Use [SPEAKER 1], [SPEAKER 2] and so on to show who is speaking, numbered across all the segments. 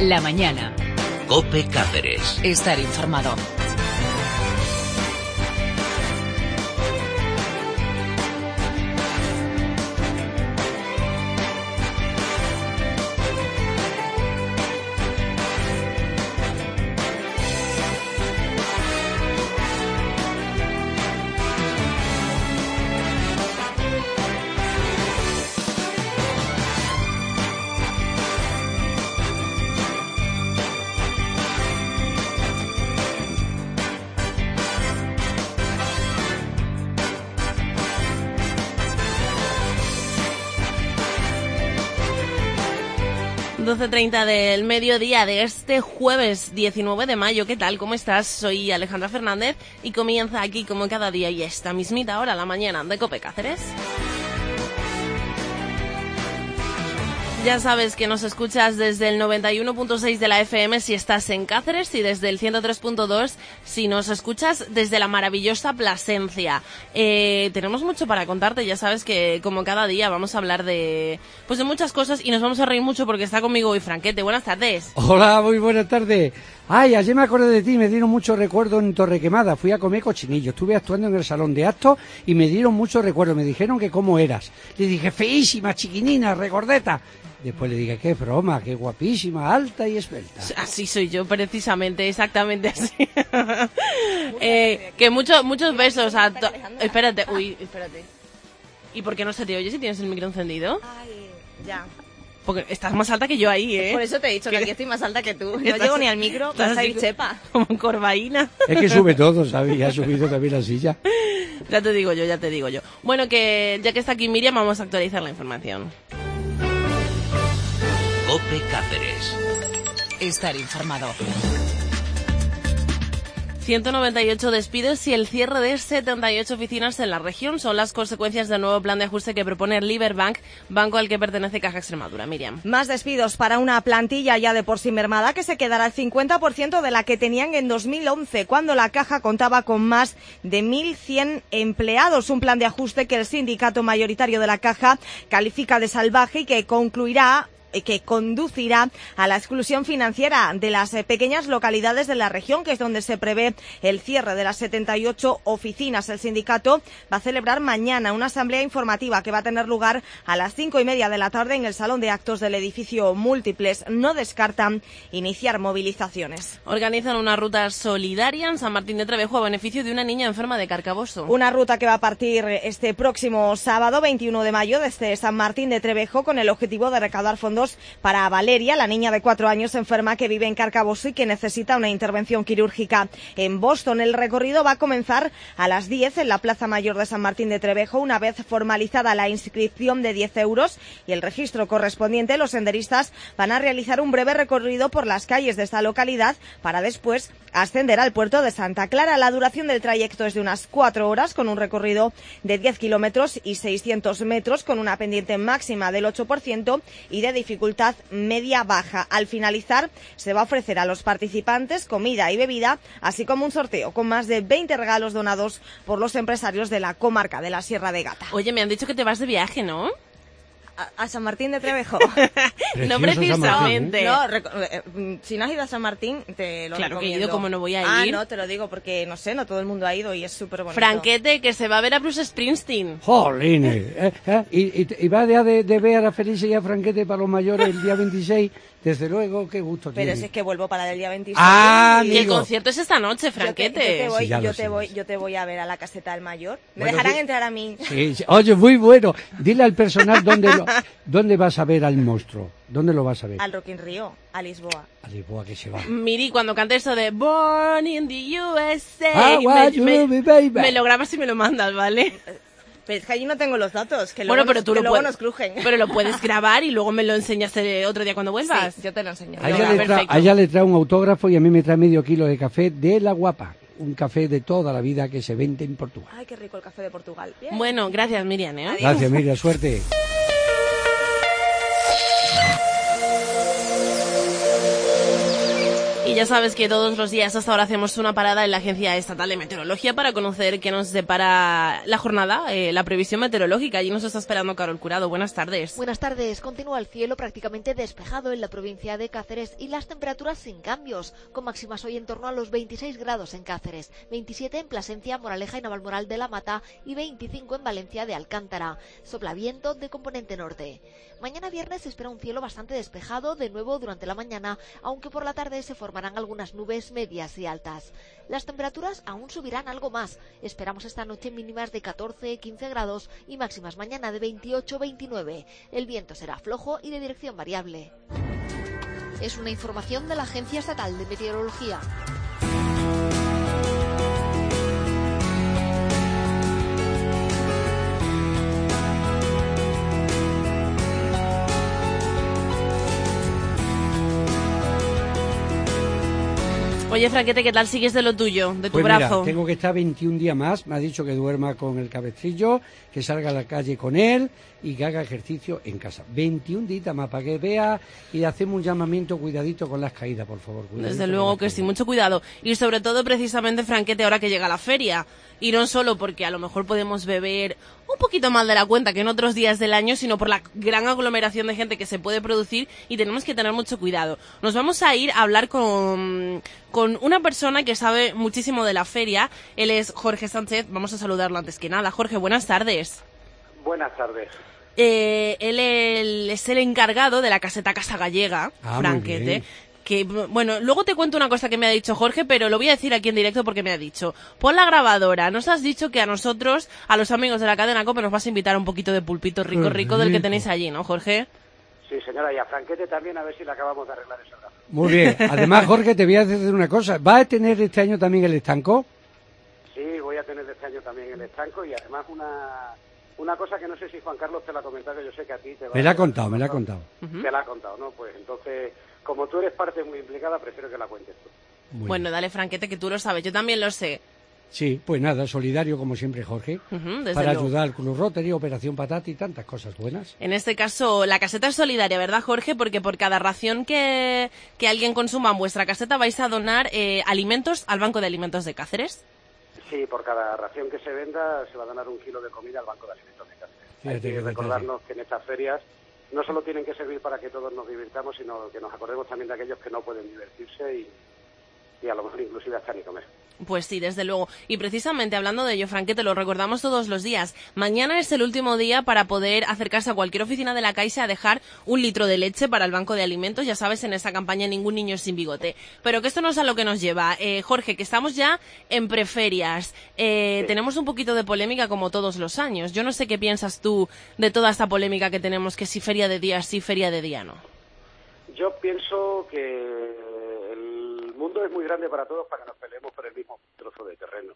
[SPEAKER 1] La mañana.
[SPEAKER 2] COPE Cáceres.
[SPEAKER 1] Estar informado.
[SPEAKER 3] ...12:30 del mediodía de este jueves 19 de mayo. ¿Qué tal? ¿Cómo estás? Soy Alejandra Fernández y comienza aquí como cada día y esta mismita hora, la mañana de COPE Cáceres. Ya sabes que nos escuchas desde el 91.6 de la FM si estás en Cáceres y desde el 103.2 si nos escuchas desde la maravillosa Plasencia. Tenemos mucho para contarte, ya sabes que como cada día vamos a hablar de muchas cosas y nos vamos a reír mucho porque está conmigo hoy Franquete. Buenas tardes.
[SPEAKER 4] Hola, muy buenas tardes. Ay, ayer me acordé de ti, me dieron muchos recuerdos en Torrequemada, fui a comer cochinillo, estuve actuando en el salón de actos y me dieron muchos recuerdos, me dijeron que cómo eras. Le dije, feísima, chiquinina, regordeta. Después le dije, qué broma, qué guapísima, alta y esbelta.
[SPEAKER 3] Así soy yo, precisamente, exactamente así. Que muchos besos a... Espérate. ¿Y por qué no se te oye si tienes el micro encendido?
[SPEAKER 5] Ay, ya.
[SPEAKER 3] Porque estás más alta que yo ahí, ¿eh?
[SPEAKER 5] Por eso te he dicho que aquí estoy más alta que tú. No llego ni al micro, vas a ir chepa.
[SPEAKER 3] Como corvaína.
[SPEAKER 4] Es que sube todo, ¿sabes? Ya ha subido también la silla.
[SPEAKER 3] Ya te digo yo. Bueno, que ya que está aquí Miriam, vamos a actualizar la información.
[SPEAKER 2] COPE Cáceres.
[SPEAKER 1] Estar informado.
[SPEAKER 3] 198 despidos y el cierre de 78 oficinas en la región son las consecuencias del nuevo plan de ajuste que propone Liberbank, banco al que pertenece Caja Extremadura. Miriam.
[SPEAKER 5] Más despidos para una plantilla ya de por sí mermada que se quedará al 50% de la que tenían en 2011, cuando la Caja contaba con más de 1.100 empleados. Un plan de ajuste que el sindicato mayoritario de la Caja califica de salvaje y que conducirá a la exclusión financiera de las pequeñas localidades de la región, que es donde se prevé el cierre de las 78 oficinas. El sindicato va a celebrar mañana una asamblea informativa que va a tener lugar a las 5:30 de la tarde en el salón de actos del edificio Múltiples. No descartan iniciar movilizaciones.
[SPEAKER 3] Organizan una ruta solidaria en San Martín de Trevejo a beneficio de una niña enferma de Carcaboso.
[SPEAKER 5] Una ruta que va a partir este próximo sábado 21 de mayo desde San Martín de Trevejo con el objetivo de recaudar fondos para Valeria, la niña de 4 años enferma que vive en Carcaboso y que necesita una intervención quirúrgica en Boston. El recorrido va a comenzar a las 10 en la Plaza Mayor de San Martín de Trevejo. Una vez formalizada la inscripción de 10 euros y el registro correspondiente, los senderistas van a realizar un breve recorrido por las calles de esta localidad para después ascender al puerto de Santa Clara. La duración del trayecto es de unas 4 horas con un recorrido de 10 kilómetros y 600 metros con una pendiente máxima del 8% y de dificultad media-baja. Al finalizar, se va a ofrecer a los participantes comida y bebida, así como un sorteo con más de 20 regalos donados por los empresarios de la comarca de la Sierra de Gata.
[SPEAKER 3] Oye, me han dicho que te vas de viaje, ¿no?
[SPEAKER 5] A San Martín de Trevejo.
[SPEAKER 3] No precisamente.
[SPEAKER 5] No, si no has ido a San Martín, te lo recomiendo.
[SPEAKER 3] Claro que he ido, como no voy a ir.
[SPEAKER 5] Ah, no, te lo digo porque, no sé, no todo el mundo ha ido y es súper bonito.
[SPEAKER 3] Franquete, que se va a ver a Bruce Springsteen.
[SPEAKER 4] ¡Jolines! Y va de ver a Felicia y a Franquete para los mayores el día 26. Desde luego, qué gusto tiene.
[SPEAKER 5] Pero si es que vuelvo para el día 26.
[SPEAKER 4] Ah,
[SPEAKER 3] y el concierto es esta noche, Franquete.
[SPEAKER 5] Yo te voy a ver a la caseta del mayor. ¿Me dejarán entrar a mí?
[SPEAKER 4] Sí. Oye, muy bueno. Dile al personal dónde vas a ver al monstruo. ¿Dónde lo vas a ver?
[SPEAKER 5] Al Rock in Rio, a Lisboa.
[SPEAKER 4] A Lisboa, que se va.
[SPEAKER 3] Miri, cuando cante eso de Born in the USA, me lo grabas y me lo mandas, ¿vale?
[SPEAKER 5] Pero es que allí no tengo los datos, que
[SPEAKER 3] bueno,
[SPEAKER 5] luego, luego nos crujen.
[SPEAKER 3] Pero lo puedes grabar y luego me lo enseñas otro día cuando vuelvas.
[SPEAKER 5] Sí, yo te lo enseño.
[SPEAKER 4] A ella le trae un autógrafo y a mí me trae medio kilo de café de La Guapa. Un café de toda la vida que se vende en Portugal.
[SPEAKER 5] Ay, qué rico el café de Portugal. Bien.
[SPEAKER 3] Bueno, gracias, Miriam, ¿eh?
[SPEAKER 4] Gracias, Miriam, suerte.
[SPEAKER 3] Y ya sabes que todos los días hasta ahora hacemos una parada en la Agencia Estatal de Meteorología para conocer qué nos depara la jornada, la previsión meteorológica. Allí nos está esperando Carol Curado. Buenas tardes.
[SPEAKER 6] Buenas tardes. Continúa el cielo prácticamente despejado en la provincia de Cáceres y las temperaturas sin cambios, con máximas hoy en torno a los 26 grados en Cáceres, 27 en Plasencia, Moraleja y Navalmoral de la Mata y 25 en Valencia de Alcántara. Sopla viento de componente norte. Mañana viernes se espera un cielo bastante despejado de nuevo durante la mañana, aunque por la tarde se formarán algunas nubes medias y altas. Las temperaturas aún subirán algo más. Esperamos esta noche mínimas de 14-15 grados y máximas mañana de 28-29. El viento será flojo y de dirección variable. Es una información de la Agencia Estatal de Meteorología.
[SPEAKER 3] Oye, Franquete, ¿qué tal sigues de lo tuyo, de tu
[SPEAKER 4] pues
[SPEAKER 3] brazo?
[SPEAKER 4] Mira, tengo que estar 21 días más. Me ha dicho que duerma con el cabestrillo, que salga a la calle con él y que haga ejercicio en casa. 21 días más para que vea y hacemos un llamamiento, cuidadito con las caídas, por favor.
[SPEAKER 3] Desde luego que sí, mucho cuidado. Y sobre todo, precisamente, Franquete, ahora que llega la feria. Y no solo porque a lo mejor podemos beber un poquito más de la cuenta que en otros días del año, sino por la gran aglomeración de gente que se puede producir y tenemos que tener mucho cuidado. Nos vamos a ir a hablar con una persona que sabe muchísimo de la feria. Él es Jorge Sánchez. Vamos a saludarlo antes que nada. Jorge, buenas tardes.
[SPEAKER 7] Buenas tardes.
[SPEAKER 3] Él es el encargado de la caseta Casa Gallega, Franquete. Que, bueno, luego te cuento una cosa que me ha dicho Jorge, pero lo voy a decir aquí en directo porque me ha dicho: pon la grabadora. Nos has dicho que a nosotros, a los amigos de la cadena COPE, nos vas a invitar un poquito de pulpito rico del que tenéis allí, ¿no, Jorge?
[SPEAKER 7] Sí, señora, y a Franquete también, a ver si le acabamos de arreglar ese brazo.
[SPEAKER 4] Muy bien. Además, Jorge, te voy a decir una cosa. ¿Vas a tener este año también el estanco?
[SPEAKER 7] Sí, voy a tener este año también el estanco y además una cosa que no sé si Juan Carlos te la ha comentado, que yo sé que a ti te va
[SPEAKER 4] Me la ha
[SPEAKER 7] a...
[SPEAKER 4] contado.
[SPEAKER 7] Te la ha contado, ¿no? Pues entonces, como tú eres parte muy implicada, prefiero que la cuentes tú.
[SPEAKER 3] Bueno, dale, Franquete, que tú lo sabes. Yo también lo sé.
[SPEAKER 4] Sí, pues nada, solidario como siempre, Jorge, para ayudar al Club Rotary, Operación Patata y tantas cosas buenas.
[SPEAKER 3] En este caso, la caseta es solidaria, ¿verdad, Jorge? Porque por cada ración que alguien consuma en vuestra caseta vais a donar alimentos al Banco de Alimentos de Cáceres.
[SPEAKER 7] Sí, por cada ración que se venda se va a donar 1 kilo de comida al Banco de Alimentos de Cáceres. Hay que recordarnos que en estas ferias no solo tienen que servir para que todos nos divirtamos, sino que nos acordemos también de aquellos que no pueden divertirse y a lo mejor inclusive hasta ni comer.
[SPEAKER 3] Pues sí, desde luego. Y precisamente hablando de ello, Franquete, lo recordamos todos los días. Mañana es el último día para poder acercarse a cualquier oficina de la Caixa a dejar 1 litro de leche para el Banco de Alimentos. Ya sabes, en esta campaña Ningún niño sin bigote. Pero que esto no es a lo que nos lleva. Jorge, que estamos ya en preferias. Sí. Tenemos un poquito de polémica como todos los años. Yo no sé qué piensas tú de toda esta polémica que tenemos, que si feria de día sí, feria de día no.
[SPEAKER 7] Yo pienso que el mundo es muy grande para todos para que nos peleemos por el mismo trozo de terreno.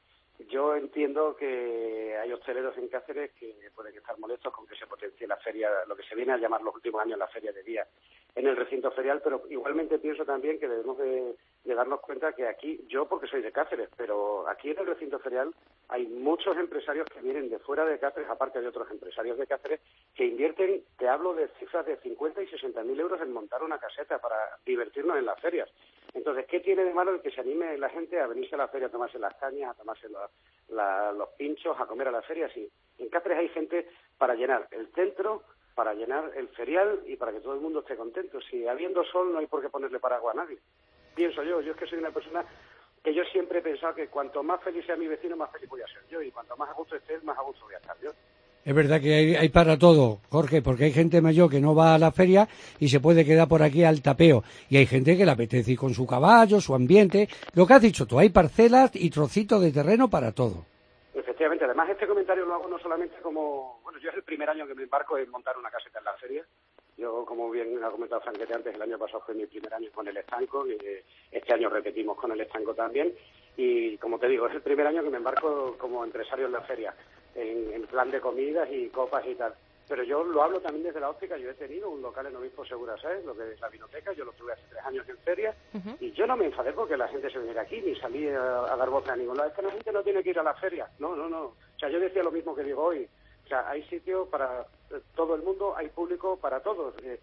[SPEAKER 7] Yo entiendo que hay hosteleros en Cáceres que pueden estar molestos con que se potencie la feria, lo que se viene a llamar los últimos años la feria de día en el recinto ferial, pero igualmente pienso también que debemos de darnos cuenta que aquí, yo porque soy de Cáceres, pero aquí en el recinto ferial hay muchos empresarios que vienen de fuera de Cáceres, aparte de otros empresarios de Cáceres, que invierten, te hablo de cifras de 50 y 60.000 euros en montar una caseta para divertirnos en las ferias. Entonces, ¿qué tiene de malo el que se anime la gente a venirse a la feria a tomarse las cañas, a tomarse los pinchos, a comer a la feria? Sí, en Cáceres hay gente para llenar el centro, para llenar el ferial y para que todo el mundo esté contento. Si habiendo sol no hay por qué ponerle paraguas a nadie. Pienso yo es que soy una persona que yo siempre he pensado que cuanto más feliz sea mi vecino, más feliz voy a ser yo, y cuanto más a gusto esté, más a gusto voy a estar yo.
[SPEAKER 4] Es verdad que hay para todo, Jorge, porque hay gente mayor que no va a la feria y se puede quedar por aquí al tapeo. Y hay gente que le apetece ir con su caballo, su ambiente. Lo que has dicho tú, hay parcelas y trocitos de terreno para todo.
[SPEAKER 7] Efectivamente, además este comentario lo hago no solamente como... Bueno, yo es el primer año que me embarco en montar una caseta en la feria. Yo, como bien ha comentado Franquete antes, el año pasado fue mi primer año con el estanco, y este año repetimos con el estanco también. Y como te digo, es el primer año que me embarco como empresario en la feria, en plan de comidas y copas y tal. Pero yo lo hablo también desde la óptica. Yo he tenido un local en Obispo Segura, ¿sabes? Lo que es la vinoteca, yo lo tuve hace 3 años en feria, y yo no me enfadé porque la gente se viniera aquí, ni salí a dar voz a ningún lado. Es que la gente no tiene que ir a la feria. No. O sea, yo decía lo mismo que digo hoy. O sea, hay sitio para todo el mundo, hay público para todos.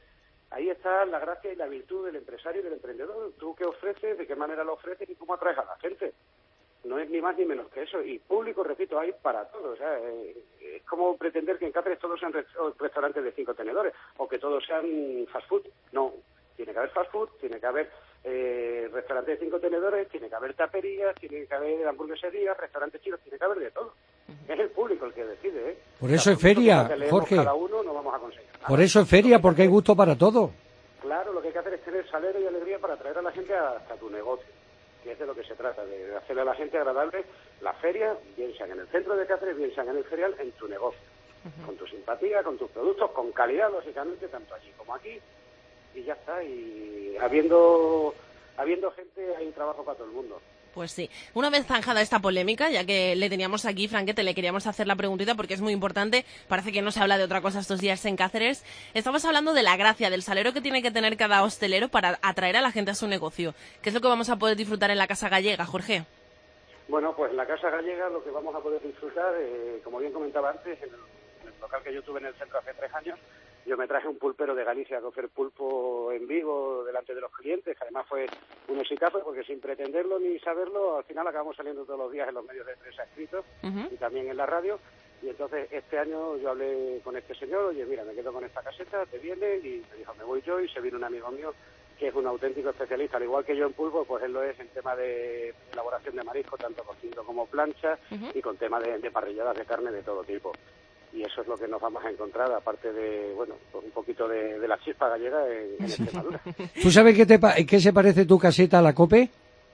[SPEAKER 7] Ahí está la gracia y la virtud del empresario y del emprendedor. Tú qué ofreces, de qué manera lo ofreces y cómo atraes a la gente. No es ni más ni menos que eso. Y público, repito, hay para todo. O sea, es como pretender que en Cáceres todos sean restaurantes de 5 tenedores o que todos sean fast food. No, tiene que haber fast food, tiene que haber restaurantes de 5 tenedores, tiene que haber taperías, tiene que haber hamburgueserías, restaurantes chinos, tiene que haber de todo. Es el público el que decide, ¿eh?
[SPEAKER 4] Por eso es feria, Jorge.
[SPEAKER 7] Cada uno no vamos a conseguir nada.
[SPEAKER 4] Por eso es feria, porque hay gusto para todo.
[SPEAKER 7] Claro, lo que hay que hacer es tener salero y alegría para atraer a la gente hasta tu negocio, que es de lo que se trata, de hacerle a la gente agradable la feria, bien sean en el centro de Cáceres, bien sean en el ferial, en tu negocio, con tu simpatía, con tus productos, con calidad, lógicamente, tanto allí como aquí, y ya está. Y habiendo gente, hay trabajo para todo el mundo.
[SPEAKER 3] Pues sí. Una vez zanjada esta polémica, ya que le teníamos aquí, Franquete, le queríamos hacer la preguntita porque es muy importante. Parece que no se habla de otra cosa estos días en Cáceres. Estamos hablando de la gracia, del salero que tiene que tener cada hostelero para atraer a la gente a su negocio. ¿Qué es lo que vamos a poder disfrutar en la Casa Gallega, Jorge?
[SPEAKER 7] Bueno, pues en la Casa Gallega lo que vamos a poder disfrutar, como bien comentaba antes, en el local que yo tuve en el centro hace 3 años, yo me traje un pulpero de Galicia a cocer pulpo en vivo delante de los clientes, que además fue un exitazo porque sin pretenderlo ni saberlo, al final acabamos saliendo todos los días en los medios de prensa escritos y también en la radio. Y entonces este año yo hablé con este señor, oye, mira, me quedo con esta caseta, te viene, y me dijo, me voy yo, y se vino un amigo mío que es un auténtico especialista, al igual que yo en pulpo, pues él lo es en tema de elaboración de marisco, tanto cocido como plancha, y con tema de parrilladas de carne de todo tipo. Y eso es lo que nos vamos a encontrar, aparte de, bueno, pues un poquito de la chispa gallega en Extremadura.
[SPEAKER 4] ¿Tú sabes qué se parece tu caseta a la COPE?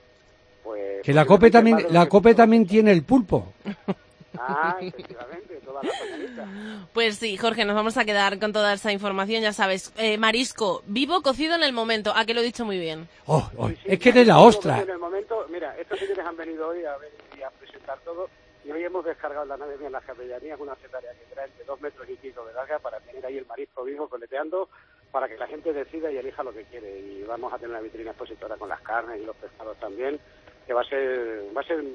[SPEAKER 7] Pues
[SPEAKER 4] que la COPE también tiene el pulpo.
[SPEAKER 7] Ah, efectivamente, toda la mañanita.
[SPEAKER 3] Pues sí, Jorge, nos vamos a quedar con toda esa información, ya sabes. Marisco, vivo, cocido en el momento. Ah, que lo he dicho muy bien.
[SPEAKER 7] Sí,
[SPEAKER 4] es que eres la ostra.
[SPEAKER 7] En el momento, mira, estos señores han venido hoy a ver y a presentar todo. Y hoy hemos descargado en la nave mía en las capellanías una cetaria que trae entre 2 metros y pico de larga para tener ahí el marisco vivo coleteando, para que la gente decida y elija lo que quiere. Y vamos a tener una vitrina expositora con las carnes y los pescados también, que va a ser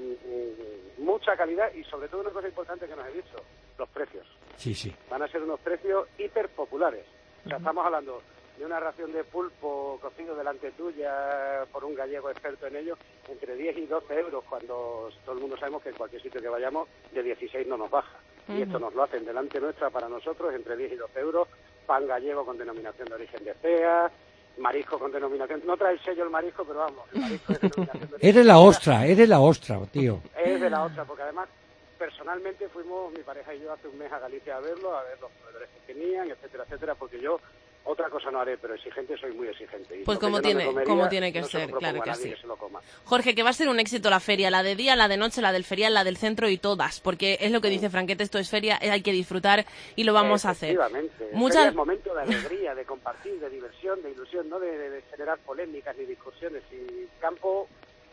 [SPEAKER 7] mucha calidad y sobre todo una cosa importante que nos he dicho, los precios.
[SPEAKER 4] Sí.
[SPEAKER 7] Van a ser unos precios hiper populares. O sea, estamos hablando de una ración de pulpo cocido delante tuya por un gallego experto en ello, entre 10 y 12 euros, cuando todo el mundo sabemos que en cualquier sitio que vayamos de 16 no nos baja. Y esto nos lo hacen delante nuestra para nosotros, entre 10 y 12 euros, pan gallego con denominación de origen de CEA, marisco con denominación, no trae el sello el marisco, pero vamos, el marisco es denominación de origen.
[SPEAKER 4] Eres la ostra, tío.
[SPEAKER 7] Es de la ostra, porque además personalmente fuimos, mi pareja y yo, hace un mes a Galicia a ver los proveedores que tenían, etcétera, etcétera, porque yo otra cosa no haré, pero exigente, soy muy exigente. Y
[SPEAKER 3] pues como tiene que ser, claro que sí. Jorge, que va a ser un éxito la feria, la de día, la de noche, la del ferial, la del centro y todas, porque es lo que dice Franquete, esto es feria, hay que disfrutar y lo vamos a hacer.
[SPEAKER 7] Efectivamente, es momento de alegría, de compartir, de diversión, de ilusión, no de generar polémicas ni discusiones. Y campo,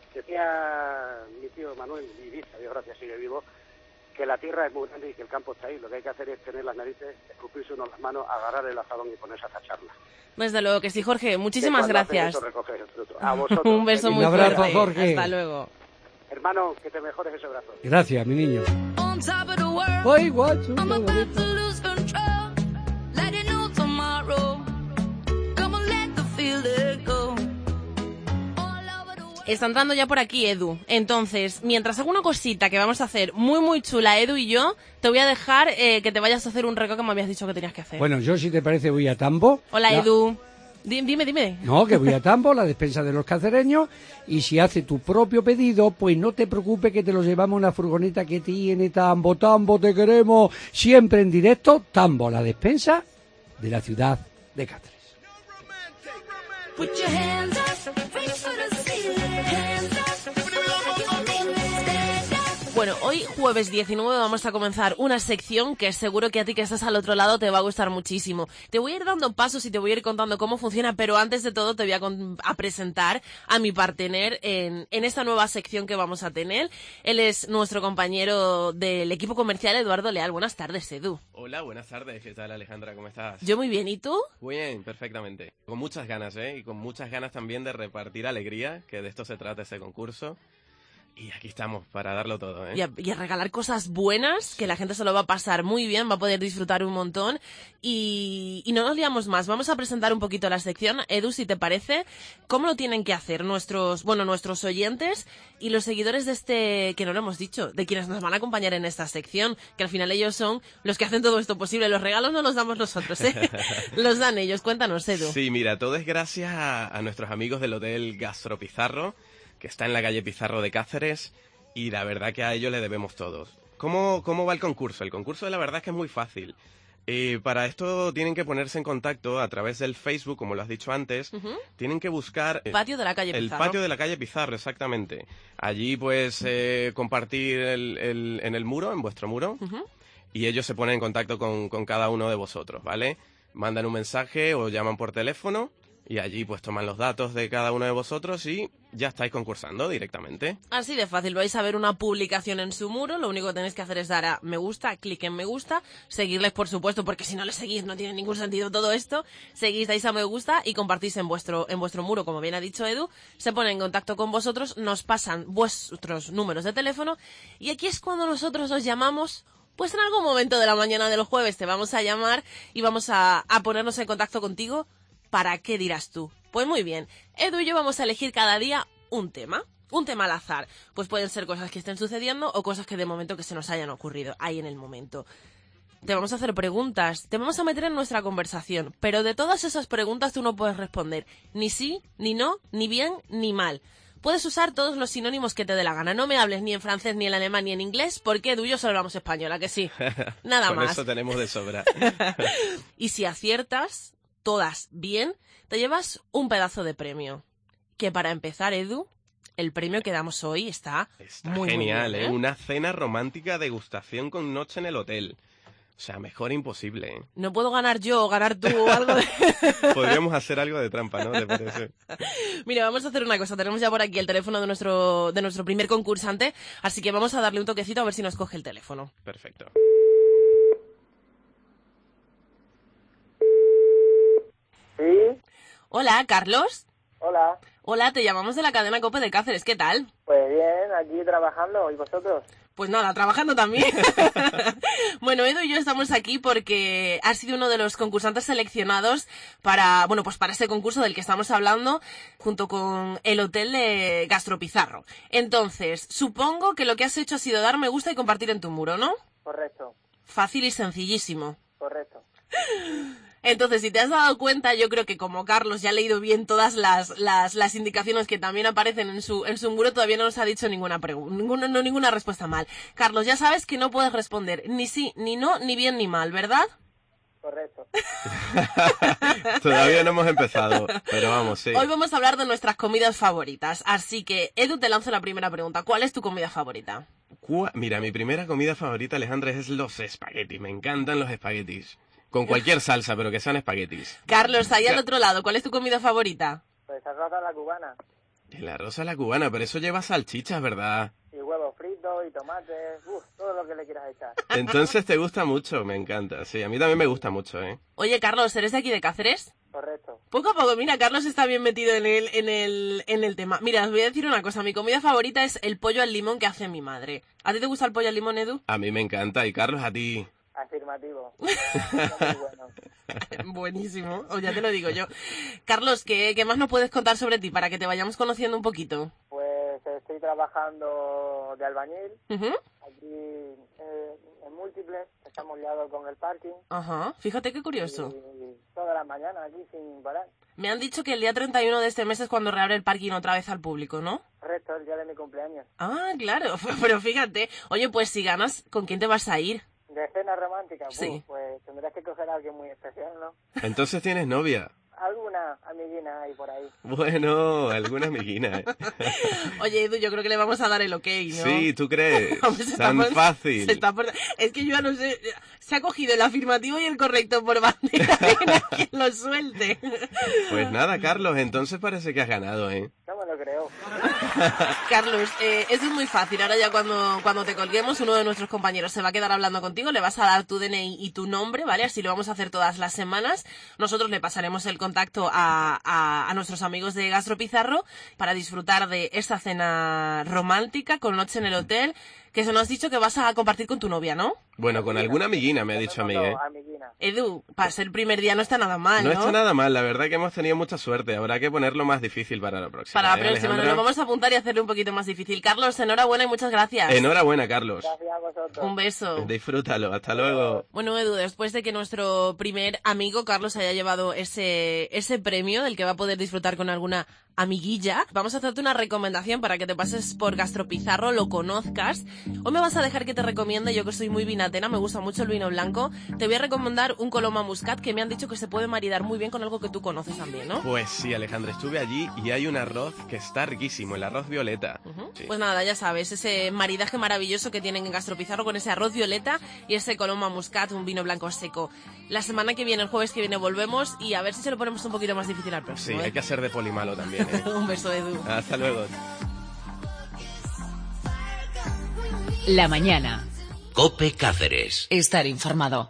[SPEAKER 7] decía mi tío Manuel Ibiza, Dios gracias, sigue vivo, que la tierra es muy grande y que el campo está ahí. Lo que hay que hacer es tener las narices, escupirse uno las manos, agarrar el azadón y ponerse a tacharla.
[SPEAKER 3] Desde luego que sí, Jorge. Muchísimas gracias.
[SPEAKER 7] A vosotros.
[SPEAKER 3] Un beso muy
[SPEAKER 4] fuerte.
[SPEAKER 3] Fuerte.
[SPEAKER 4] Jorge.
[SPEAKER 3] Hasta luego.
[SPEAKER 7] Hermano, que te mejores ese brazo.
[SPEAKER 4] Gracias, mi niño. Ay, guacho.
[SPEAKER 3] Está entrando ya por aquí Edu. Entonces, mientras hago una cosita que vamos a hacer muy, muy chula, Edu y yo, te voy a dejar que te vayas a hacer un reco que me habías dicho que tenías que hacer.
[SPEAKER 4] Bueno, yo, si te parece, voy a Tambo.
[SPEAKER 3] Hola, Edu. Dime.
[SPEAKER 4] No, que voy a Tambo, la despensa de los cacereños, y si hace tu propio pedido, pues no te preocupes que te lo llevamos en una furgoneta que tiene Tambo, te queremos, siempre en directo, Tambo, la despensa de la ciudad de Cáceres.
[SPEAKER 8] Put your hands up, reach for the ceiling. Hands up,
[SPEAKER 3] Bueno, hoy jueves 19 vamos a comenzar una sección que seguro que a ti que estás al otro lado te va a gustar muchísimo. Te voy a ir dando pasos y te voy a ir contando cómo funciona, pero antes de todo te voy a presentar a mi partener en esta nueva sección que vamos a tener. Él es nuestro compañero del equipo comercial, Eduardo Leal. Buenas tardes, Edu.
[SPEAKER 9] Hola, buenas tardes. ¿Qué tal, Alejandra? ¿Cómo estás?
[SPEAKER 3] Yo muy bien, ¿y tú?
[SPEAKER 9] Muy bien, perfectamente. Con muchas ganas, Y con muchas ganas también de repartir alegría, que de esto se trata este concurso. Y aquí estamos para darlo todo, ¿eh?
[SPEAKER 3] Y a regalar cosas buenas, que la gente se lo va a pasar muy bien, va a poder disfrutar un montón. Y no nos liamos más, vamos a presentar un poquito la sección. Edu, si te parece, ¿cómo lo tienen que hacer nuestros oyentes y los seguidores de este, que no lo hemos dicho, de quienes nos van a acompañar en esta sección, que al final ellos son los que hacen todo esto posible? Los regalos no los damos nosotros, ¿eh? Los dan ellos. Cuéntanos, Edu.
[SPEAKER 9] Sí, mira, todo es gracias a nuestros amigos del Hotel Gastro Pizarro, que está en la calle Pizarro de Cáceres, y la verdad que a ellos le debemos todos. ¿Cómo va el concurso? El concurso la verdad es que es muy fácil. Para esto tienen que ponerse en contacto a través del Facebook, como lo has dicho antes. Tienen que buscar...
[SPEAKER 3] El patio de la calle Pizarro.
[SPEAKER 9] El patio de la calle Pizarro, exactamente. Allí pues compartir en el muro, en vuestro muro, y ellos se ponen en contacto con cada uno de vosotros, ¿vale? Mandan un mensaje o llaman por teléfono, y allí pues toman los datos de cada uno de vosotros y ya estáis concursando directamente.
[SPEAKER 3] Así de fácil, vais a ver una publicación en su muro, lo único que tenéis que hacer es dar a me gusta, clic en me gusta, seguirles por supuesto, porque si no les seguís no tiene ningún sentido todo esto, seguís, dais a me gusta y compartís en vuestro muro, como bien ha dicho Edu, se ponen en contacto con vosotros, nos pasan vuestros números de teléfono y aquí es cuando nosotros os llamamos. Pues en algún momento de la mañana del jueves te vamos a llamar y vamos a ponernos en contacto contigo. ¿Para qué dirás tú? Pues muy bien, Edu y yo vamos a elegir cada día un tema al azar. Pues pueden ser cosas que estén sucediendo o cosas que de momento que se nos hayan ocurrido ahí en el momento. Te vamos a hacer preguntas, te vamos a meter en nuestra conversación, pero de todas esas preguntas tú no puedes responder ni sí, ni no, ni bien, ni mal. Puedes usar todos los sinónimos que te dé la gana. No me hables ni en francés, ni en alemán, ni en inglés, porque Edu y yo solo hablamos español, ¿a que sí? Nada más.
[SPEAKER 9] Con eso tenemos de sobra.
[SPEAKER 3] Y si aciertas todas bien, te llevas un pedazo de premio. Que para empezar, Edu, el premio que damos hoy está muy
[SPEAKER 9] genial,
[SPEAKER 3] muy bien, ¿eh?
[SPEAKER 9] Una cena romántica degustación con noche en el hotel. O sea, mejor imposible, ¿eh?
[SPEAKER 3] No puedo ganar yo o ganar tú o algo de...
[SPEAKER 9] Podríamos hacer algo de trampa, ¿no? ¿Te parece?
[SPEAKER 3] Mira, vamos a hacer una cosa. Tenemos ya por aquí el teléfono de nuestro primer concursante, así que vamos a darle un toquecito a ver si nos coge el teléfono.
[SPEAKER 9] Perfecto.
[SPEAKER 10] Sí.
[SPEAKER 3] Hola, Carlos.
[SPEAKER 10] Hola.
[SPEAKER 3] Hola, te llamamos de la cadena COPE de Cáceres. ¿Qué tal?
[SPEAKER 10] Pues bien, aquí trabajando. ¿Y vosotros?
[SPEAKER 3] Pues nada, trabajando también. Bueno, Edu y yo estamos aquí porque has sido uno de los concursantes seleccionados para este concurso del que estamos hablando, junto con el Hotel de Gastro Pizarro. Entonces, supongo que lo que has hecho ha sido dar me gusta y compartir en tu muro, ¿no?
[SPEAKER 10] Correcto.
[SPEAKER 3] Fácil y sencillísimo.
[SPEAKER 10] Correcto.
[SPEAKER 3] Entonces, si te has dado cuenta, yo creo que como Carlos ya ha leído bien todas las indicaciones que también aparecen en su muro, todavía no nos ha dicho ninguna respuesta mal. Carlos, ya sabes que no puedes responder ni sí, ni no, ni bien, ni mal, ¿verdad?
[SPEAKER 10] Correcto.
[SPEAKER 9] Todavía no hemos empezado, pero vamos, sí.
[SPEAKER 3] Hoy vamos a hablar de nuestras comidas favoritas, así que, Edu, te lanzo la primera pregunta. ¿Cuál es tu comida favorita?
[SPEAKER 9] Mira, mi primera comida favorita, Alejandra, es los espaguetis. Me encantan los espaguetis. Con cualquier salsa, pero que sean espaguetis.
[SPEAKER 3] Carlos, ahí al otro lado, ¿cuál es tu comida favorita?
[SPEAKER 10] Pues arroz a la cubana.
[SPEAKER 9] El arroz a la cubana, pero eso lleva salchichas, ¿verdad?
[SPEAKER 10] Y huevos fritos y tomates, todo lo que le quieras echar.
[SPEAKER 9] Entonces te gusta mucho, me encanta. Sí, a mí también me gusta mucho, ¿eh?
[SPEAKER 3] Oye, Carlos, ¿eres de aquí de Cáceres?
[SPEAKER 10] Correcto.
[SPEAKER 3] Poco a poco, mira, Carlos está bien metido en el tema. Mira, os voy a decir una cosa, mi comida favorita es el pollo al limón que hace mi madre. ¿A ti te gusta el pollo al limón, Edu?
[SPEAKER 9] A mí me encanta, y Carlos, a ti...
[SPEAKER 10] Afirmativo. Muy bueno.
[SPEAKER 3] Buenísimo, o ya te lo digo yo. Carlos, ¿qué más nos puedes contar sobre ti para que te vayamos conociendo un poquito?
[SPEAKER 10] Pues estoy trabajando de albañil. Aquí en múltiples, estamos liados con el parking.
[SPEAKER 3] Ajá, fíjate qué curioso.
[SPEAKER 10] Y todas las mañanas aquí sin parar.
[SPEAKER 3] Me han dicho que el día 31 de este mes es cuando reabre el parking otra vez al público, ¿no?
[SPEAKER 10] Correcto, el día de mi cumpleaños.
[SPEAKER 3] Ah, claro, pero fíjate. Oye, pues si ganas, ¿con quién te vas a ir?
[SPEAKER 10] ¿De cena romántica?
[SPEAKER 3] Sí.
[SPEAKER 10] Pues tendrás que coger a alguien muy especial, ¿no?
[SPEAKER 9] Entonces tienes novia.
[SPEAKER 10] Alguna amiguina hay por ahí.
[SPEAKER 9] Bueno, alguna amiguina.
[SPEAKER 3] Oye, Edu, yo creo que le vamos a dar el ok, ¿no?
[SPEAKER 9] Sí, ¿tú crees?
[SPEAKER 3] Vamos,
[SPEAKER 9] Tan fácil.
[SPEAKER 3] Es que yo ya no sé, se ha cogido el afirmativo y el correcto por bandera, a quien lo suelte.
[SPEAKER 9] Pues nada, Carlos, entonces parece que has ganado, ¿eh?
[SPEAKER 10] No me lo creo.
[SPEAKER 3] Carlos, eso es muy fácil. Ahora ya cuando te colguemos, uno de nuestros compañeros se va a quedar hablando contigo, le vas a dar tu DNI y tu nombre, ¿vale? Así lo vamos a hacer todas las semanas. Nosotros le pasaremos el contacto a nuestros amigos de Gastro Pizarro para disfrutar de esta cena romántica con noche en el hotel, que eso nos has dicho que vas a compartir con tu novia, ¿no?
[SPEAKER 9] Bueno, con alguna amiguina me ha dicho a mí, ¿eh?
[SPEAKER 3] Edu, para ser el primer día no está nada mal, ¿no?
[SPEAKER 9] No está nada mal, la verdad que hemos tenido mucha suerte. Habrá que ponerlo más difícil para la próxima.
[SPEAKER 3] Para la próxima, nos lo vamos a apuntar y hacerlo un poquito más difícil. Carlos, enhorabuena y muchas gracias.
[SPEAKER 9] Enhorabuena, Carlos.
[SPEAKER 10] Gracias a vosotros.
[SPEAKER 3] Un beso.
[SPEAKER 9] Disfrútalo, hasta luego.
[SPEAKER 3] Bueno, Edu, después de que nuestro primer amigo Carlos haya llevado ese premio del que va a poder disfrutar con alguna amiguilla, vamos a hacerte una recomendación para que te pases por Gastro Pizarro, lo conozcas. Hoy me vas a dejar que te recomiende, yo que soy muy vinatera, me gusta mucho el vino blanco, te voy a recomendar un Coloma Muscat que me han dicho que se puede maridar muy bien con algo que tú conoces también, ¿no?
[SPEAKER 9] Pues sí, Alejandra, estuve allí y hay un arroz que está riquísimo, el arroz violeta. Sí.
[SPEAKER 3] Pues nada, ya sabes, ese maridaje maravilloso que tienen en Gastro Pizarro con ese arroz violeta y ese Coloma Muscat, un vino blanco seco. La semana que viene, el jueves que viene, volvemos y a ver si se lo ponemos un poquito más difícil al próximo.
[SPEAKER 9] Sí, hay que hacer de polimalo también, ¿eh?
[SPEAKER 3] Un beso, Edu.
[SPEAKER 9] Hasta luego.
[SPEAKER 1] La mañana.
[SPEAKER 2] COPE Cáceres.
[SPEAKER 1] Estar informado.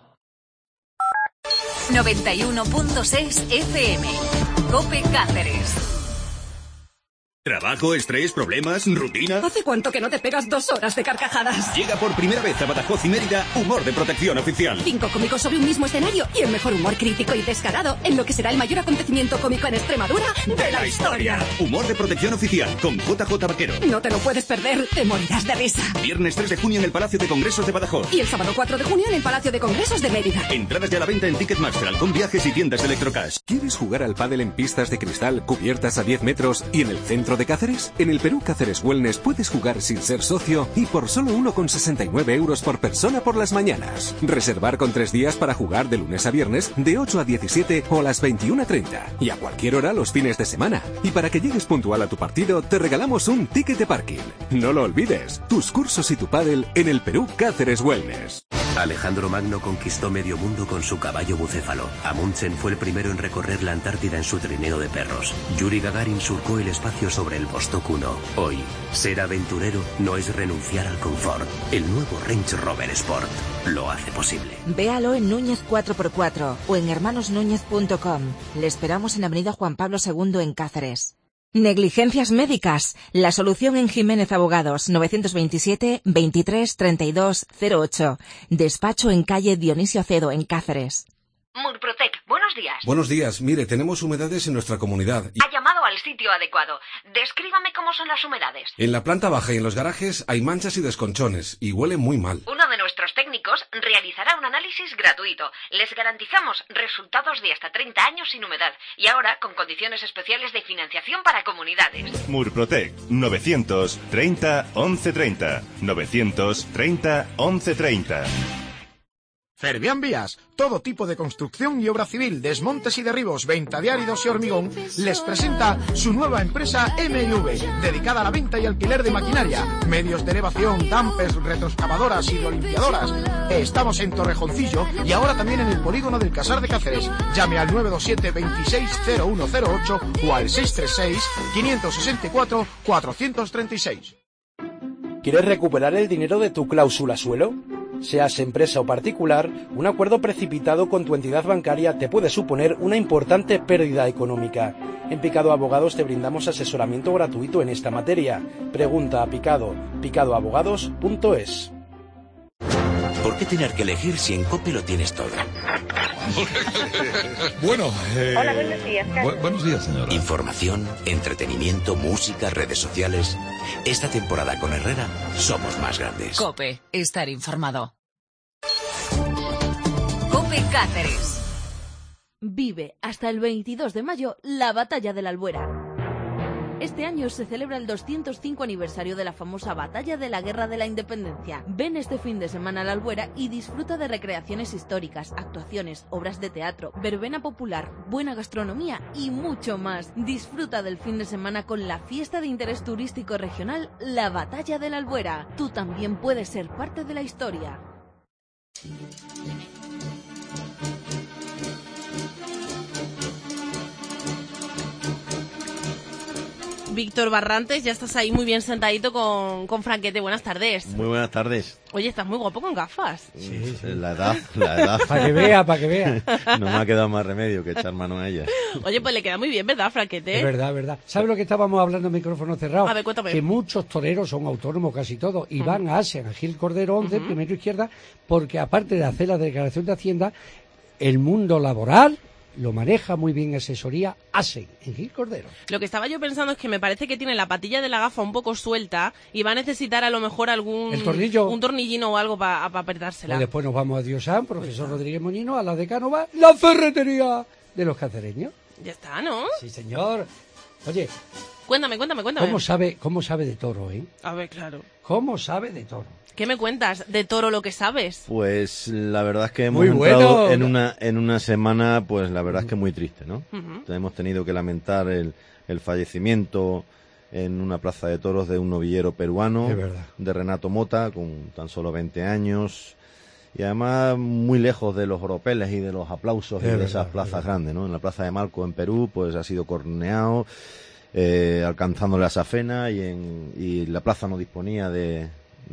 [SPEAKER 11] 91.6 FM. COPE Cáceres.
[SPEAKER 12] ¿Trabajo, estrés, problemas, rutina?
[SPEAKER 13] ¿Hace cuánto que no te pegas 2 horas de carcajadas?
[SPEAKER 12] Llega por primera vez a Badajoz y Mérida Humor de Protección Oficial.
[SPEAKER 13] 5 cómicos sobre un mismo escenario y el mejor humor crítico y descarado en lo que será el mayor acontecimiento cómico en Extremadura de la historia.
[SPEAKER 12] Humor de Protección Oficial con JJ Vaquero.
[SPEAKER 13] No te lo puedes perder, te morirás de risa.
[SPEAKER 12] Viernes 3 de junio en el Palacio de Congresos de Badajoz.
[SPEAKER 13] Y el sábado 4 de junio en el Palacio de Congresos de Mérida.
[SPEAKER 12] Entradas ya a la venta en Ticketmaster, Halcón Viajes y tiendas de Electrocash.
[SPEAKER 14] ¿Quieres jugar al pádel en pistas de cristal cubiertas a 10 metros y en el centro de Cáceres? En el Perú Cáceres Wellness puedes jugar sin ser socio y por solo 1,69 euros por persona por las mañanas. Reservar con 3 días para jugar de lunes a viernes de 8 a 17 o a las 21:30 y a cualquier hora los fines de semana. Y para que llegues puntual a tu partido te regalamos un ticket de parking. No lo olvides, tus cursos y tu pádel en el Perú Cáceres Wellness.
[SPEAKER 15] Alejandro Magno conquistó medio mundo con su caballo bucéfalo. Amundsen fue el primero en recorrer la Antártida en su trineo de perros. Yuri Gagarin surcó el espacio sobre el Vostok 1. Hoy, ser aventurero no es renunciar al confort. El nuevo Range Rover Sport lo hace posible.
[SPEAKER 16] Véalo en Núñez 4x4 o en hermanosnuñez.com. Le esperamos en Avenida Juan Pablo II en Cáceres. Negligencias médicas. La solución en Jiménez Abogados, 927 23 32 08. Despacho en calle Dionisio Acedo en Cáceres.
[SPEAKER 17] Murprotec, buenos días.
[SPEAKER 18] Buenos días. Mire, tenemos humedades en nuestra comunidad.
[SPEAKER 17] Ha llamado al sitio adecuado. Descríbame cómo son las humedades.
[SPEAKER 18] En la planta baja y en los garajes hay manchas y desconchones y huele muy mal.
[SPEAKER 17] Uno de nuestros técnicos realizará un análisis gratuito. Les garantizamos resultados de hasta 30 años sin humedad y ahora con condiciones especiales de financiación para comunidades.
[SPEAKER 19] Murprotec, 930 1130. 930 1130.
[SPEAKER 20] Fervián Vías, todo tipo de construcción y obra civil, desmontes y derribos, venta de áridos y hormigón, les presenta su nueva empresa MNV, dedicada a la venta y alquiler de maquinaria, medios de elevación, dampers, retroexcavadoras, hidrolimpiadoras. Estamos en Torrejoncillo y ahora también en el polígono del Casar de Cáceres. Llame al 927 260108 o al 636 564 436.
[SPEAKER 21] ¿Quieres recuperar el dinero de tu cláusula suelo? Seas empresa o particular, un acuerdo precipitado con tu entidad bancaria te puede suponer una importante pérdida económica. En Picado Abogados te brindamos asesoramiento gratuito en esta materia. Pregunta a Picado, picadoabogados.es.
[SPEAKER 2] ¿Por qué tener que elegir si en COPE lo tienes todo?
[SPEAKER 22] Bueno,
[SPEAKER 23] Hola, buenos días, Carlos.
[SPEAKER 22] Buenos días, señora.
[SPEAKER 2] Información, entretenimiento, música, redes sociales. Esta temporada con Herrera somos más grandes.
[SPEAKER 1] COPE. Estar informado.
[SPEAKER 11] COPE Cáceres.
[SPEAKER 24] Vive hasta el 22 de mayo la Batalla de la Albuera. Este año se celebra el 205 aniversario de la famosa Batalla de la Guerra de la Independencia. Ven este fin de semana a la Albuera y disfruta de recreaciones históricas, actuaciones, obras de teatro, verbena popular, buena gastronomía y mucho más. Disfruta del fin de semana con la fiesta de interés turístico regional, la Batalla de la Albuera. Tú también puedes ser parte de la historia.
[SPEAKER 3] Víctor Barrantes, ya estás ahí muy bien sentadito con Franquete. Buenas tardes.
[SPEAKER 5] Muy buenas tardes.
[SPEAKER 3] Oye, estás muy guapo con gafas.
[SPEAKER 5] Sí. La edad.
[SPEAKER 4] Para que vea.
[SPEAKER 5] No me ha quedado más remedio que echar mano a ella.
[SPEAKER 3] Oye, pues le queda muy bien, ¿verdad, Franquete?
[SPEAKER 4] Es verdad. ¿Sabes lo que estábamos hablando en micrófono cerrado?
[SPEAKER 3] A ver, cuéntame.
[SPEAKER 4] Que muchos toreros son autónomos, casi todos, y van a ASEAN, a Gil Cordero 11, primero izquierda, porque aparte de hacer la declaración de Hacienda, el mundo laboral lo maneja muy bien asesoría ASEN, en Gil Cordero.
[SPEAKER 3] Lo que estaba yo pensando es que me parece que tiene la patilla de la gafa un poco suelta y va a necesitar a lo mejor
[SPEAKER 4] ¿El tornillo?
[SPEAKER 3] un tornillino o algo para apretársela.
[SPEAKER 4] Pues después nos vamos a Diosán, profesor Rodríguez Moñino, a la de Cánova, la ferretería de los cacereños.
[SPEAKER 3] Ya está, ¿no?
[SPEAKER 4] Sí, señor. Oye,
[SPEAKER 3] Cuéntame.
[SPEAKER 4] ¿Cómo sabe de toro,
[SPEAKER 3] A ver, claro.
[SPEAKER 4] ¿Cómo sabe de toro?
[SPEAKER 3] ¿Qué me cuentas de toro lo que sabes?
[SPEAKER 5] Pues la verdad es que hemos
[SPEAKER 4] Muy
[SPEAKER 5] entrado
[SPEAKER 4] bueno.
[SPEAKER 5] en una semana, pues la verdad es que muy triste, ¿no?
[SPEAKER 3] Ujú.
[SPEAKER 5] Hemos tenido que lamentar el fallecimiento en una plaza de toros de un novillero peruano,
[SPEAKER 4] Es verdad.
[SPEAKER 5] de Renato Mota, con tan solo 20 años, y además muy lejos de los oropeles y de los aplausos
[SPEAKER 4] Es
[SPEAKER 5] y de
[SPEAKER 4] verdad,
[SPEAKER 5] esas
[SPEAKER 4] es
[SPEAKER 5] plazas
[SPEAKER 4] verdad.
[SPEAKER 5] grandes, ¿no? En la plaza de Malco, en Perú, pues ha sido corneado, alcanzándole a Safena, y la plaza no disponía de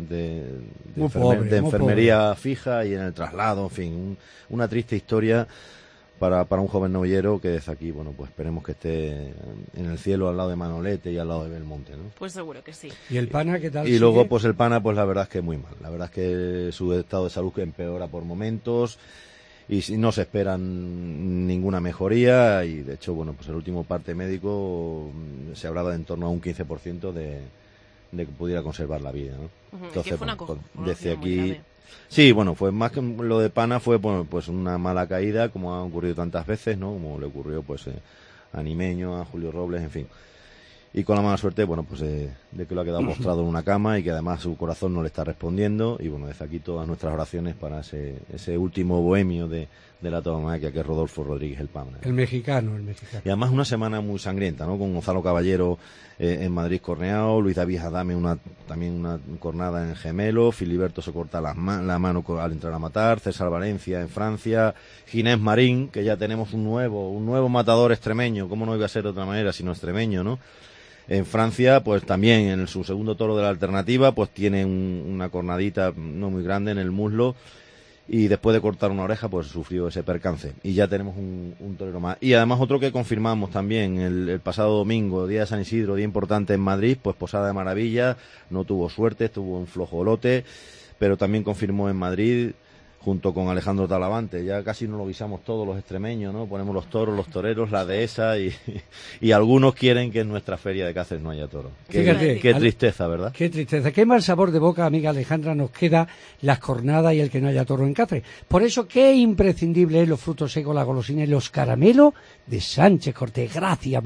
[SPEAKER 4] Muy pobre, muy
[SPEAKER 5] enfermería fija, y en el traslado, en fin, una triste historia para un joven novillero que desde aquí, bueno, pues esperemos que esté en el cielo al lado de Manolete y al lado de Belmonte, ¿no?
[SPEAKER 3] Pues seguro que sí.
[SPEAKER 4] ¿Y el pana qué tal?
[SPEAKER 5] Y luego, pues el pana, pues la verdad es que muy mal. La verdad es que su estado de salud empeora por momentos y no se esperan ninguna mejoría, y de hecho, bueno, pues el último parte médico se hablaba de en torno a un 15% de que pudiera conservar la vida, ¿no?
[SPEAKER 3] Entonces, que fue una
[SPEAKER 5] desde
[SPEAKER 3] muy
[SPEAKER 5] aquí...
[SPEAKER 3] grave.
[SPEAKER 5] Sí, bueno, fue más que lo de pana, fue bueno, pues una mala caída, como ha ocurrido tantas veces, ¿no? Como le ocurrió pues a Nimeño, a Julio Robles, en fin. Y con la mala suerte, bueno, pues de que lo ha quedado postrado en una cama y que además su corazón no le está respondiendo. Y bueno, desde aquí todas nuestras oraciones para ese último bohemio de la tauromaquia, que es Rodolfo Rodríguez el Pana.
[SPEAKER 4] El mexicano.
[SPEAKER 5] Y además una semana muy sangrienta, ¿no? Con Gonzalo Caballero en Madrid corneado, Luis David Adame también una cornada en Gemelo, Filiberto se corta la mano al entrar a matar, César Valencia en Francia, Ginés Marín, que ya tenemos un nuevo matador extremeño, ¿cómo no iba a ser de otra manera sino extremeño, ¿no? En Francia, pues también en su segundo toro de la alternativa, pues tiene una cornadita no muy grande en el muslo, y después de cortar una oreja, pues sufrió ese percance. Y ya tenemos un torero más. Y además otro que confirmamos también el pasado domingo, día de San Isidro, día importante en Madrid, pues Posada de Maravilla, no tuvo suerte, estuvo un flojo lote, pero también confirmó en Madrid, junto con Alejandro Talavante. Ya casi no lo guisamos todos los extremeños, ¿no? Ponemos los toros, los toreros, la dehesa, y algunos quieren que en nuestra feria de Cáceres no haya toros. Qué tristeza, ¿verdad?
[SPEAKER 4] Qué tristeza, qué mal sabor de boca, amiga Alejandra, nos queda las cornadas y el que no haya toro en Cáceres. Por eso, qué imprescindible es los frutos secos, la golosina y los caramelos de Sánchez Cortés. Gracias,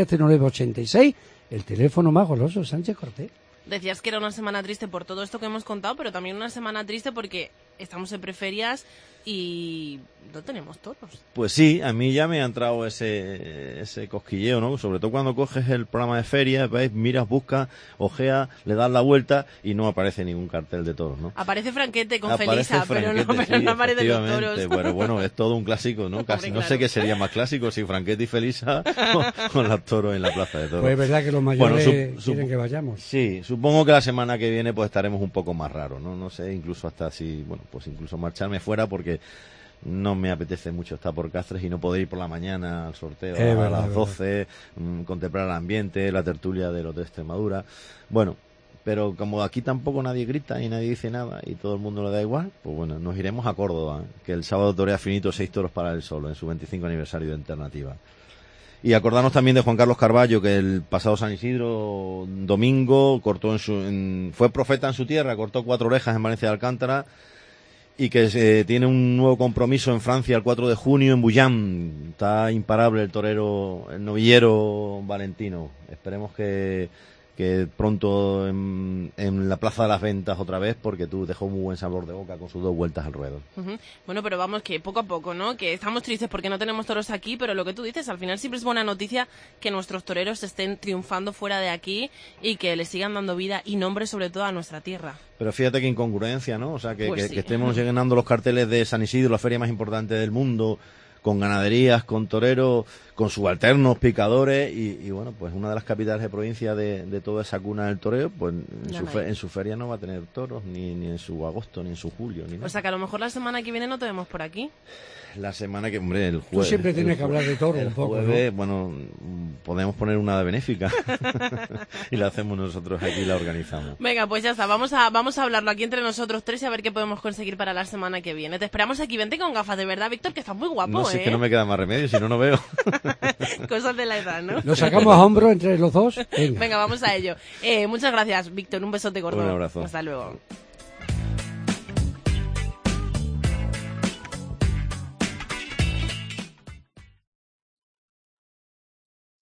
[SPEAKER 4] 230986, el teléfono más goloso, Sánchez Cortés.
[SPEAKER 3] Decías que era una semana triste por todo esto que hemos contado, pero también una semana triste porque estamos en preferias y no tenemos toros.
[SPEAKER 5] Pues sí, a mí ya me ha entrado ese cosquilleo, ¿no? Sobre todo cuando coges el programa de feria, ves, miras, buscas, ojeas, le das la vuelta y no aparece ningún cartel de toros, ¿no?
[SPEAKER 3] Aparece Franquete con
[SPEAKER 5] Aparece
[SPEAKER 3] Felisa,
[SPEAKER 5] Franquete,
[SPEAKER 3] pero no aparecen los
[SPEAKER 5] efectivamente.
[SPEAKER 3] toros.
[SPEAKER 5] Bueno, es todo un clásico, ¿no? Casi
[SPEAKER 3] Hombre,
[SPEAKER 5] no
[SPEAKER 3] claro.
[SPEAKER 5] sé qué sería más clásico, si Franquete y Felisa con los toros en la plaza de toros.
[SPEAKER 4] Pues es verdad que los mayores
[SPEAKER 5] Bueno,
[SPEAKER 4] quieren que vayamos.
[SPEAKER 5] Sí, supongo que la semana que viene pues estaremos un poco más raros, ¿no? No sé, incluso hasta si, bueno, pues incluso marcharme fuera porque no me apetece mucho estar por Cáceres y no poder ir por la mañana al sorteo a las 12, contemplar el ambiente, la tertulia de los de Extremadura. Bueno, pero como aquí tampoco nadie grita y nadie dice nada y todo el mundo le da igual, pues bueno, nos iremos a Córdoba, que el sábado torea Finito 6 toros para él solo en su 25 aniversario de alternativa. Y acordarnos también de Juan Carlos Carballo, que el pasado San Isidro, domingo, fue profeta en su tierra, cortó 4 orejas en Valencia de Alcántara, y que tiene un nuevo compromiso en Francia el 4 de junio en Bouillán. Está imparable el torero, el novillero valentino. Esperemos que pronto en la Plaza de las Ventas otra vez, porque tú dejó muy buen sabor de boca con sus 2 vueltas al ruedo.
[SPEAKER 3] Bueno, pero vamos, que poco a poco, ¿no? Que estamos tristes porque no tenemos toros aquí, pero lo que tú dices, al final siempre es buena noticia que nuestros toreros estén triunfando fuera de aquí y que le sigan dando vida y nombre sobre todo a nuestra tierra.
[SPEAKER 5] Pero fíjate qué incongruencia, ¿no? O sea,
[SPEAKER 3] Pues sí.
[SPEAKER 5] que estemos llenando los carteles de San Isidro, la feria más importante del mundo, con ganaderías, con toreros, con subalternos, picadores y bueno, pues una de las capitales de provincia de toda esa cuna del toreo, pues en su feria no va a tener toros, ni en su agosto, ni en su julio, ni nada.
[SPEAKER 3] O sea que a lo mejor la semana que viene no te vemos por aquí.
[SPEAKER 5] La semana que, hombre, el jueves...
[SPEAKER 4] Tú siempre tienes que hablar de toros un poco,
[SPEAKER 5] jueves,
[SPEAKER 4] ¿no?
[SPEAKER 5] Bueno, podemos poner una de benéfica y la hacemos nosotros aquí y la organizamos.
[SPEAKER 3] Venga, pues ya está, vamos a hablarlo aquí entre nosotros tres y a ver qué podemos conseguir para la semana que viene. Te esperamos aquí, vente con gafas, de verdad, Víctor, que estás muy guapo,
[SPEAKER 5] No sé, es que no me queda más remedio, si no, no veo.
[SPEAKER 3] Cosas de la edad, ¿no?
[SPEAKER 4] Lo sacamos a hombro entre los dos.
[SPEAKER 3] Venga, vamos a ello. Muchas gracias, Víctor, un besote gordo.
[SPEAKER 5] Un abrazo.
[SPEAKER 3] Hasta luego.